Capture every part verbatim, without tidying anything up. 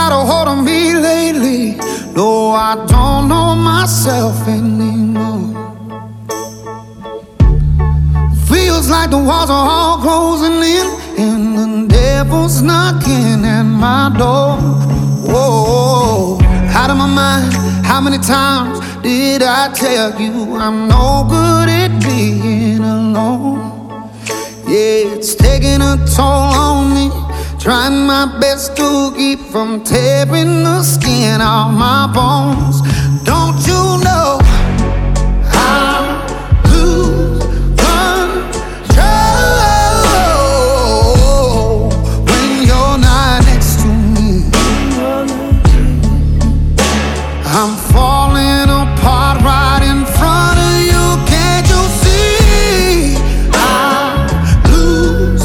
got a hold on me lately. No, I don't know myself anymore. Feels like the walls are all closing in, and the devil's knocking at my door. Whoa, out of my mind. How many times did I tell you I'm no good at being alone? Yeah, it's taking a toll on me, trying my best to keep from tearing the skin off my bones. Don't you know I lose control when you're not next to me? I'm falling apart right in front of you. Can't you see? I lose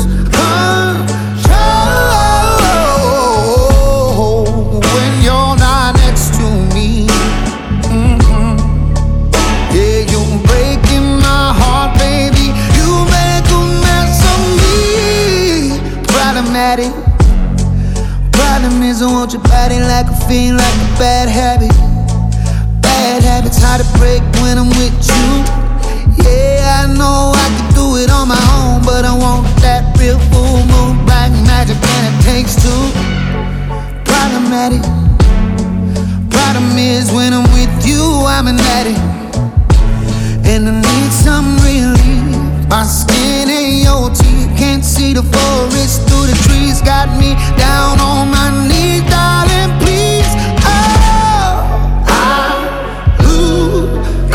control when you're not next to me. Mm-hmm. Yeah, you're breaking my heart, baby. You make a mess of me. Problematic. Problem is I want your body like a fiend, like a bad habit. Bad habits hard to break when I'm with you. Yeah, I know I can do it on my own, but I want that real full moon, black magic, and it takes two. Problematic. Problem is when I'm with you, I'm an addict, and I need some relief. My skin ain't your teeth, can't see the forest through the trees. Got me down on my knees, darling, please. Oh, I lose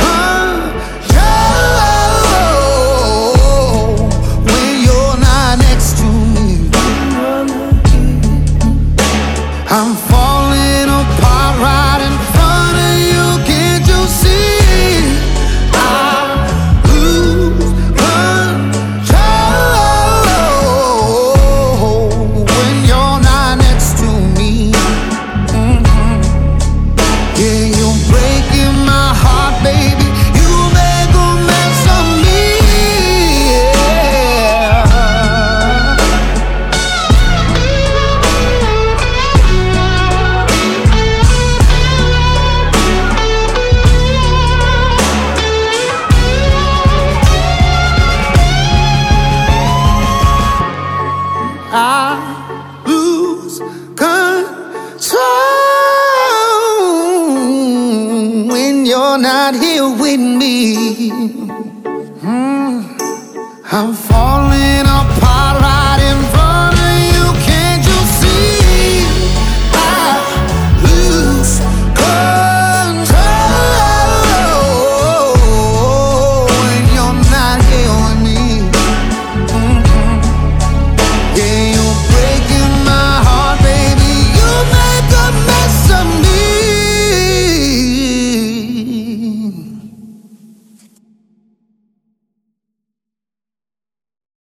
control when you're not next to me. I'm falling apart right in front of you. Can't you see? I lose control when you're not next to me. Mhm. Yeah, you're breaking my heart, baby. You make a mess of me. Yeah. I lose control when you're not here with me. Mm. I'm falling apart right